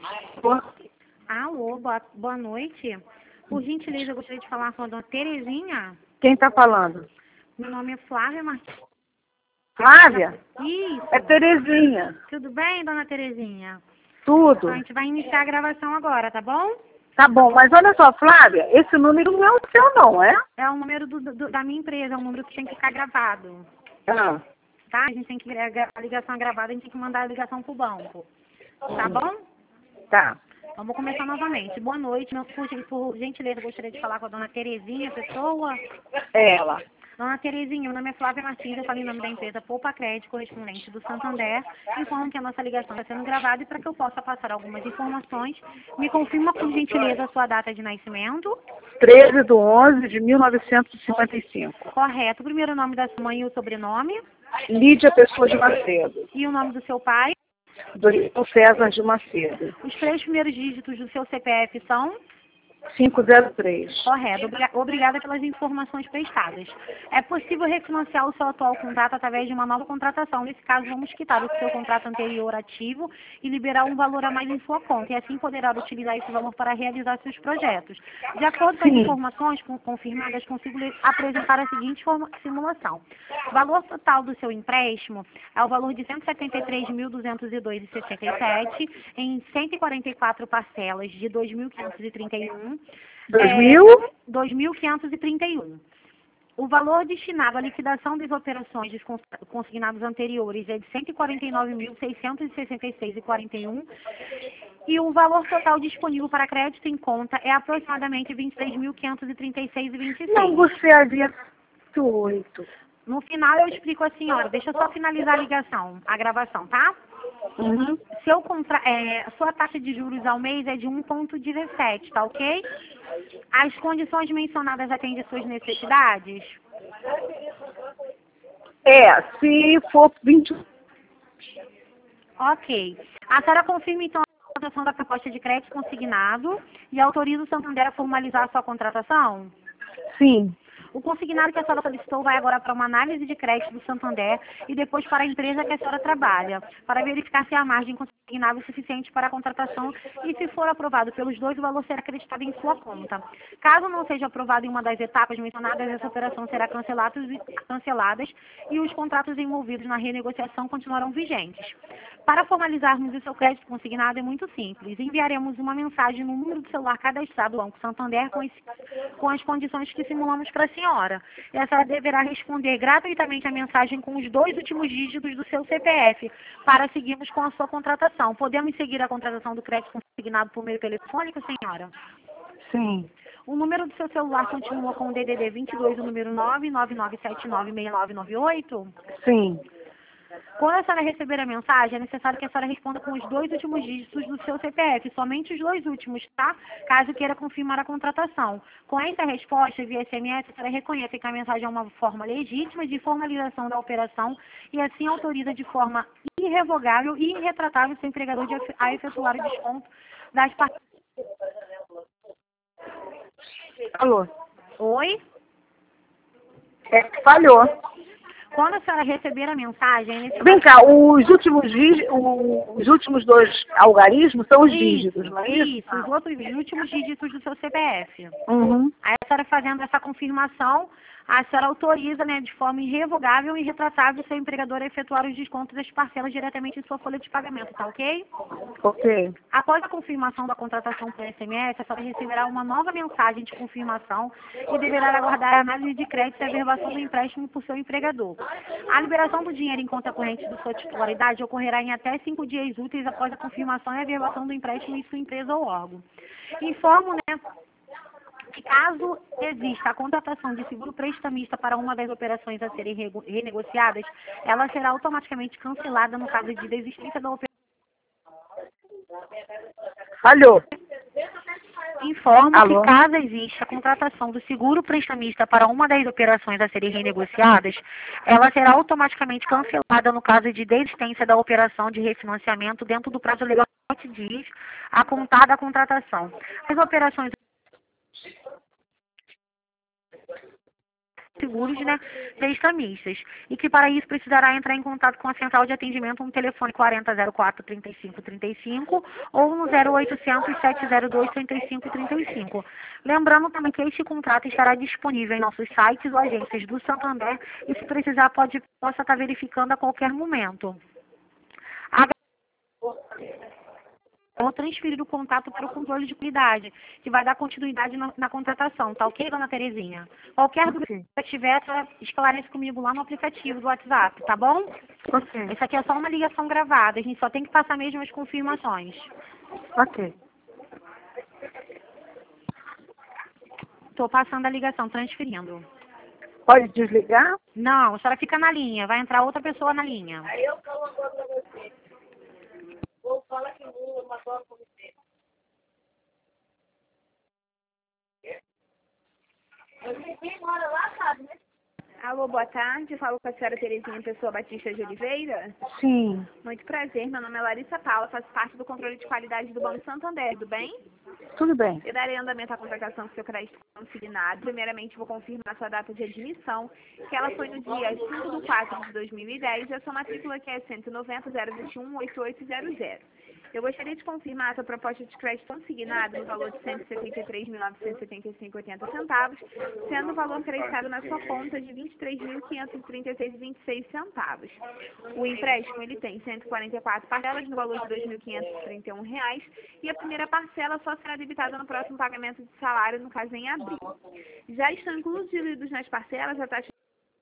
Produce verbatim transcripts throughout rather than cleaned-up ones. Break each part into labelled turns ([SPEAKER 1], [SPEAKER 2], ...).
[SPEAKER 1] Alô, boa, boa noite. Por gentileza, eu gostaria de falar com a dona Terezinha.
[SPEAKER 2] Quem está falando?
[SPEAKER 1] Meu nome é Flávia Martins.
[SPEAKER 2] Flávia?
[SPEAKER 1] Isso.
[SPEAKER 2] É Terezinha.
[SPEAKER 1] Tudo bem, dona Terezinha?
[SPEAKER 2] Tudo.
[SPEAKER 1] Então, a gente vai iniciar a gravação agora, tá bom?
[SPEAKER 2] Tá bom, mas olha só, Flávia, esse número não é o seu não, é?
[SPEAKER 1] É o número do, do- da minha empresa, é um número que tem que ficar gravado.
[SPEAKER 2] Ah,
[SPEAKER 1] Tá? A gente tem que, gra- a ligação é gravada, a gente tem que mandar a ligação pro banco. Tá bom?
[SPEAKER 2] tá.
[SPEAKER 1] Então, vou começar novamente. Boa noite. Meu, por, gen- por gentileza, eu gostaria de falar com a dona Terezinha, pessoa.
[SPEAKER 2] É ela.
[SPEAKER 1] Dona Terezinha, meu nome é Flávia Martins, eu falo em nome da empresa Poupa Crédito, correspondente do Santander. Informo que a nossa ligação está sendo gravada e para que eu possa passar algumas informações, me confirma por gentileza a sua data de nascimento.
[SPEAKER 2] treze de onze de mil novecentos e cinquenta e cinco.
[SPEAKER 1] Correto. O primeiro nome da sua mãe e o sobrenome.
[SPEAKER 2] Lídia Pessoa de Macedo.
[SPEAKER 1] E o nome do seu pai.
[SPEAKER 2] Doutor César de Macedo.
[SPEAKER 1] Os três primeiros dígitos do seu C P F são?
[SPEAKER 2] quinhentos e três.
[SPEAKER 1] Correto. Obriga- Obrigada pelas informações prestadas. É possível refinanciar o seu atual contrato através de uma nova contratação. Nesse caso, vamos quitar o seu contrato anterior ativo e liberar um valor a mais em sua conta. E assim poderá utilizar esse valor para realizar seus projetos. De acordo com as
[SPEAKER 2] Sim.
[SPEAKER 1] informações con- confirmadas, consigo lhe apresentar a seguinte forma- simulação. O valor total do seu empréstimo é o valor de cento e setenta e três mil duzentos e dois vírgula sessenta e sete em cento e quarenta e quatro parcelas de dois mil quinhentos e trinta e um.
[SPEAKER 2] Dois
[SPEAKER 1] É,
[SPEAKER 2] mil?
[SPEAKER 1] dois mil quinhentos e trinta e um. O valor destinado à liquidação das operações dos cons- consignados anteriores é de cento e quarenta e nove mil seiscentos e sessenta e seis vírgula quarenta e um e o valor total disponível para crédito em conta é aproximadamente vinte e três mil quinhentos e trinta e seis vírgula vinte e seis.
[SPEAKER 2] Não, você havia oito.
[SPEAKER 1] No final eu explico a senhora. Deixa eu só finalizar a ligação, a gravação, tá?
[SPEAKER 2] Uhum.
[SPEAKER 1] Seu contra... é, a sua taxa de juros ao mês é de um vírgula dezessete, tá ok? As condições mencionadas atendem suas necessidades?
[SPEAKER 2] É, se for vinte.
[SPEAKER 1] Ok. A senhora confirma então a contratação da proposta de crédito consignado e autoriza o Santander a formalizar a sua contratação?
[SPEAKER 2] Sim.
[SPEAKER 1] O consignado que a senhora solicitou vai agora para uma análise de crédito do Santander e depois para a empresa que a senhora trabalha, para verificar se a margem consignável é suficiente para a contratação e, se for aprovado pelos dois, o valor será acreditado em sua conta. Caso não seja aprovado em uma das etapas mencionadas, essa operação será cancelada canceladas e os contratos envolvidos na renegociação continuarão vigentes. Para formalizarmos o seu crédito consignado é muito simples. Enviaremos uma mensagem no número do celular cadastrado do Banco Santander com, esse, com as condições que simulamos para a senhora. E a senhora deverá responder gratuitamente a mensagem com os dois últimos dígitos do seu C P F para seguirmos com a sua contratação. Podemos seguir a contratação do crédito consignado por meio telefônico, senhora?
[SPEAKER 2] Sim.
[SPEAKER 1] O número do seu celular continua com o D D D vinte e dois, o número nove nove nove sete nove seis nove nove oito?
[SPEAKER 2] Sim.
[SPEAKER 1] Quando a senhora receber a mensagem, é necessário que a senhora responda com os dois últimos dígitos do seu C P F, somente os dois últimos, tá? Caso queira confirmar a contratação. Com essa resposta, via S M S, a senhora reconhece que a mensagem é uma forma legítima de formalização da operação e assim autoriza de forma irrevogável e irretratável seu empregador de efe- a efetuar o desconto das partes.
[SPEAKER 2] Alô?
[SPEAKER 1] Oi?
[SPEAKER 2] É que falhou.
[SPEAKER 1] Quando a senhora receber a mensagem, é necessário...
[SPEAKER 2] Vem cá, os últimos, dí- os últimos dois algarismos são os
[SPEAKER 1] Isso,
[SPEAKER 2] dígitos, não é isso?
[SPEAKER 1] isso, os outros os últimos dígitos do seu C P F.
[SPEAKER 2] Uhum.
[SPEAKER 1] Aí a senhora fazendo essa confirmação, a senhora autoriza, né, de forma irrevogável e irretratável o seu empregador a efetuar os descontos das parcelas diretamente em sua folha de pagamento, tá ok?
[SPEAKER 2] Ok.
[SPEAKER 1] Após a confirmação da contratação por S M S, a senhora receberá uma nova mensagem de confirmação e deverá aguardar a análise de crédito e a verbação do empréstimo por seu empregador. A liberação do dinheiro em conta corrente de sua titularidade ocorrerá em até cinco dias úteis após a confirmação e a verbação do empréstimo em sua empresa ou órgão. Informo, né, que caso exista a contratação de seguro prestamista para uma das operações a serem rego- renegociadas, ela será automaticamente cancelada no caso de desistência da operação.
[SPEAKER 2] Falhou.
[SPEAKER 1] Informo
[SPEAKER 2] Alô?
[SPEAKER 1] que caso exista a contratação do seguro prestamista para uma das operações a serem renegociadas, ela será automaticamente cancelada no caso de desistência da operação de refinanciamento dentro do prazo legal de sete dias a contar da contratação. As operações seguros, né, prestamistas, e que para isso precisará entrar em contato com a central de atendimento no telefone quarenta zero quatro, trinta e cinco trinta e cinco ou no zero oitocentos, sete zero dois, trinta e cinco trinta e cinco. Lembrando também que este contrato estará disponível em nossos sites ou agências do Santander e se precisar pode possa estar verificando a qualquer momento. Vou transferir o contato para o controle de qualidade, que vai dar continuidade na, na contratação, tá ok, dona Terezinha? Qualquer dúvida que tiver, esclarece comigo lá no aplicativo do WhatsApp, tá bom?
[SPEAKER 2] Ok.
[SPEAKER 1] Isso aqui é só uma ligação gravada, a gente só tem que passar mesmo as confirmações.
[SPEAKER 2] Ok.
[SPEAKER 1] Estou passando a ligação, transferindo.
[SPEAKER 2] Pode desligar?
[SPEAKER 1] Não, a senhora fica na linha, vai entrar outra pessoa na linha.
[SPEAKER 3] Aí eu falo uma coisa pra você. Vou falar que Lula matou a polícia. Você mora lá, sabe, né?
[SPEAKER 4] Alô, boa tarde. Falo com a senhora Terezinha Pessoa Batista de Oliveira.
[SPEAKER 2] Sim.
[SPEAKER 4] Muito prazer. Meu nome é Larissa Paula, faço parte do controle de qualidade do Banco Santander. Tudo bem?
[SPEAKER 2] Tudo bem.
[SPEAKER 4] Eu darei andamento à contratação do seu crédito consignado. Primeiramente, vou confirmar a sua data de admissão, que ela foi no dia cinco de quatro de dois mil e dez, e a sua matrícula que é cento e noventa, zero vinte e um, oitenta e oito zero zero. Eu gostaria de confirmar a sua proposta de crédito consignado no valor de cento e setenta e três mil, novecentos e setenta e cinco vírgula oitenta centavos, sendo o valor creditado na sua conta de vinte e três mil, quinhentos e trinta e seis vírgula vinte e seis centavos. O empréstimo ele tem cento e quarenta e quatro parcelas no valor de dois mil quinhentos e trinta e um reais, e a primeira parcela só será debitada no próximo pagamento de salário, no caso em abril. Já estão incluídos nas parcelas a taxa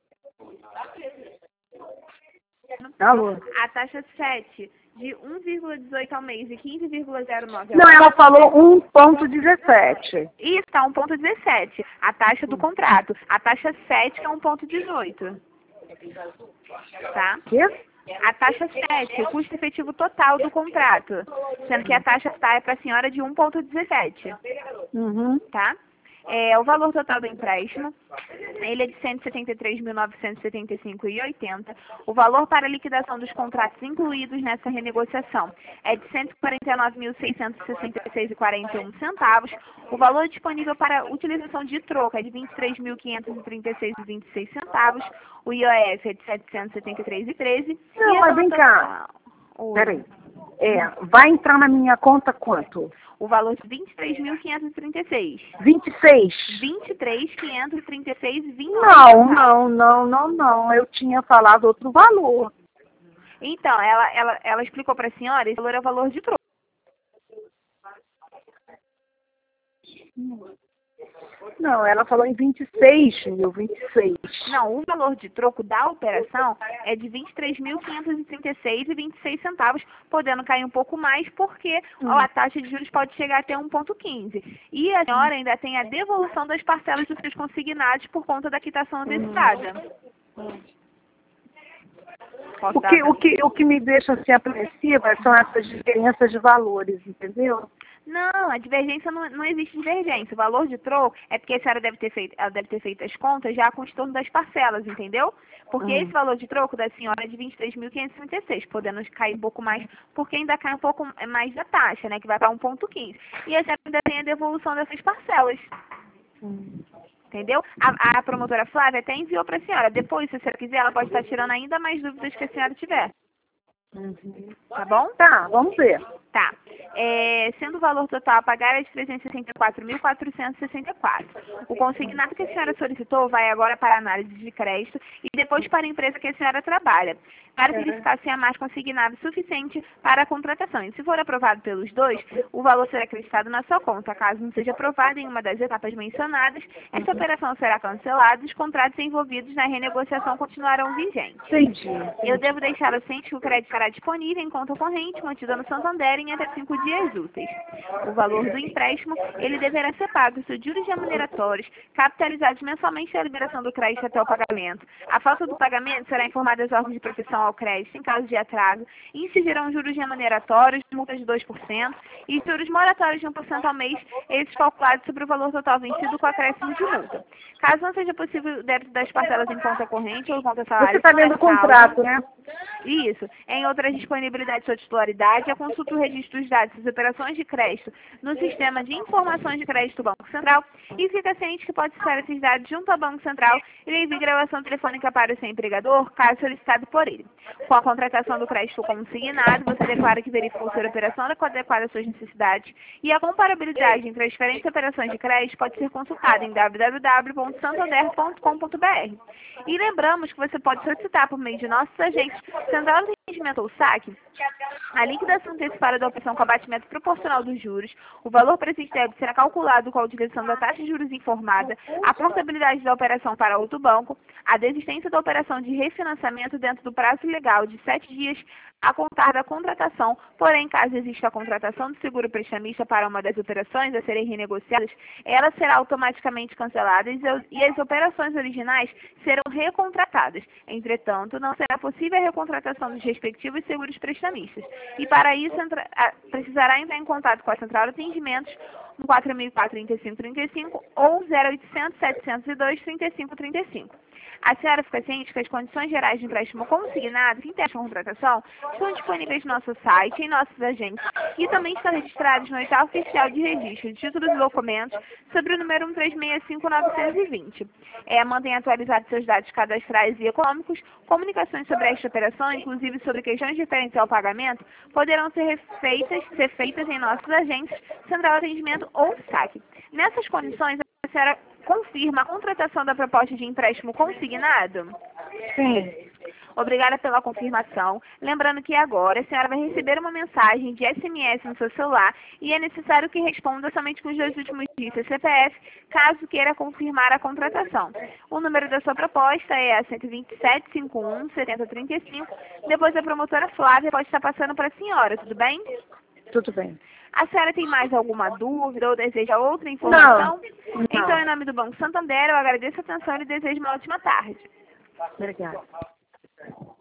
[SPEAKER 2] Alô?
[SPEAKER 4] a taxa sete de um vírgula dezoito ao mês e quinze vírgula zero nove ao
[SPEAKER 2] Não, ela falou um ponto dezessete.
[SPEAKER 4] Isso, está um ponto dezessete, a taxa do contrato. A taxa sete é um ponto dezoito. Tá?
[SPEAKER 2] Quê?
[SPEAKER 4] A taxa sete, o custo efetivo total do contrato. Sendo que a taxa está é para a senhora de um ponto dezessete.
[SPEAKER 2] Uhum.
[SPEAKER 4] Tá? É, o valor total do empréstimo, ele é de cento e setenta e três mil, novecentos e setenta e cinco reais e oitenta centavos. O valor para a liquidação dos contratos incluídos nessa renegociação é de cento e quarenta e nove mil, seiscentos e sessenta e seis reais e quarenta e um centavos. O valor disponível para utilização de troca é de vinte e três mil, quinhentos e trinta e seis reais e vinte e seis centavos. O I O F é de setecentos e setenta e três reais e treze centavos.
[SPEAKER 2] Não, mas vem cá. Peraí. É, vai entrar na minha conta quanto?
[SPEAKER 4] O valor de vinte e três mil, quinhentos e trinta e seis.
[SPEAKER 2] vinte e seis.
[SPEAKER 4] vinte e três mil, quinhentos e trinta e seis reais e vinte e seis
[SPEAKER 2] Não,
[SPEAKER 4] centavos.
[SPEAKER 2] não, não, não, não. Eu tinha falado outro valor.
[SPEAKER 4] Então, ela, ela, ela explicou para a senhora, esse valor é o valor de troco.
[SPEAKER 2] Não, ela falou em vinte e seis mil, vinte e seis.
[SPEAKER 4] Não, o valor de troco da operação é de vinte e três mil, quinhentos e trinta e seis reais e vinte e seis centavos, podendo cair um pouco mais, porque
[SPEAKER 2] Hum.
[SPEAKER 4] ó, a taxa de juros pode chegar até um ponto quinze. E a senhora ainda tem a devolução das parcelas dos seus consignados por conta da quitação antecipada. Posso
[SPEAKER 2] O
[SPEAKER 4] dar
[SPEAKER 2] que,
[SPEAKER 4] pra-
[SPEAKER 2] o, que, o que me deixa assim apreensiva são essas diferenças de valores, entendeu?
[SPEAKER 4] Não, a divergência não, não existe divergência. O valor de troco é porque a senhora deve ter feito, ela deve ter feito as contas já com o estorno das parcelas, entendeu? Porque
[SPEAKER 2] Hum.
[SPEAKER 4] esse valor de troco da senhora é de vinte e três mil, quinhentos e trinta e seis, podendo cair um pouco mais, porque ainda cai um pouco mais da taxa, né? Que vai para um ponto quinze. E a senhora ainda tem a devolução dessas parcelas.
[SPEAKER 2] Hum.
[SPEAKER 4] Entendeu? A, a promotora Flávia até enviou para a senhora. Depois, se a senhora quiser, ela pode estar tirando ainda mais dúvidas que a senhora tiver.
[SPEAKER 2] Uhum.
[SPEAKER 4] Tá bom?
[SPEAKER 2] Tá, vamos ver.
[SPEAKER 4] Tá. É, sendo o valor total a pagar é de trezentos e sessenta e quatro mil, quatrocentos e sessenta e quatro. O consignado que a senhora solicitou vai agora para a análise de crédito e depois para a empresa que a senhora trabalha, para verificar se há mais consignado suficiente para a contratação. E se for aprovado pelos dois, o valor será acreditado na sua conta. Caso não seja aprovado em uma das etapas mencionadas, essa operação será cancelada e os contratos envolvidos na renegociação continuarão vigentes.
[SPEAKER 2] Entendi.
[SPEAKER 4] Eu devo deixar o ciente que o crédito estará disponível em conta corrente, mantida no Santander em até cinco dias úteis. O valor do empréstimo, ele deverá ser pago sob juros remuneratórios, capitalizados mensalmente à liberação do crédito até o pagamento. A falta do pagamento será informada aos órgãos de proteção ao crédito em caso de atraso, e incidirão juros remuneratórios, multas de dois por cento e juros moratórios de um por cento ao mês, esses calculados sobre o valor total vencido com acréscimo de multa. Caso não seja possível o débito das parcelas em conta corrente ou conta salário,
[SPEAKER 2] Você está lendo o
[SPEAKER 4] por essa
[SPEAKER 2] contrato,
[SPEAKER 4] causa-
[SPEAKER 2] né?
[SPEAKER 4] Isso. Em outras disponibilidades de sua titularidade, a consulta o registro dos dados das operações de crédito no Sistema de Informações de Crédito do Banco Central e fica ciente que pode acessar esses dados junto ao Banco Central e lhe envie gravação telefônica para o seu empregador, caso solicitado por ele. Com a contratação do crédito consignado, você declara que verificou ser a operação adequada às suas necessidades e a comparabilidade entre as diferentes operações de crédito pode ser consultada em w w w ponto santander ponto com ponto b r. E lembramos que você pode solicitar por meio de nossos agentes Central de Atendimento ou saque a liquidação antecipada da operação com abatimento proporcional dos juros, o valor presente débito será calculado com a utilização da taxa de juros informada, a portabilidade da operação para outro banco, a desistência da operação de refinanciamento dentro do prazo legal de sete dias a contar da contratação, porém, caso exista a contratação do seguro prestamista para uma das operações a serem renegociadas, ela será automaticamente cancelada e as operações originais serão recontratadas. Entretanto, não será possível a recontratação dos respectivos seguros prestamistas. E para isso, entra, precisará entrar em contato com a Central de Atendimentos no quatro mil e quatro, trinta e cinco, trinta e cinco ou zero oitocentos, setecentos e dois, trinta e cinco, trinta e cinco. A senhora fica ciente que as condições gerais de empréstimo consignado que integram a contratação estão disponíveis no nosso site, em nossos agentes, e também estão registrados no oitavo oficial de registro de títulos e documentos sobre o número um três seis cinco nove dois zero. É, mantenha atualizados seus dados cadastrais e econômicos, comunicações sobre esta operação, inclusive sobre questões referentes ao pagamento, poderão ser feitas, ser feitas em nossos agentes, Central de Atendimento ou saque. Nessas condições, a senhora confirma a contratação da proposta de empréstimo consignado?
[SPEAKER 2] Sim.
[SPEAKER 4] Obrigada pela confirmação. Lembrando que agora a senhora vai receber uma mensagem de S M S no seu celular e é necessário que responda somente com os dois últimos dígitos C P F, caso queira confirmar a contratação. O número da sua proposta é a cento e vinte e sete, cinquenta e um, setenta, trinta e cinco. Depois a promotora Flávia pode estar passando para a senhora, tudo bem?
[SPEAKER 2] Tudo bem.
[SPEAKER 4] A senhora tem mais alguma dúvida ou deseja outra informação?
[SPEAKER 2] Não. Não.
[SPEAKER 4] Então, em nome do Banco Santander, eu agradeço a atenção e desejo uma ótima tarde.
[SPEAKER 2] Obrigada.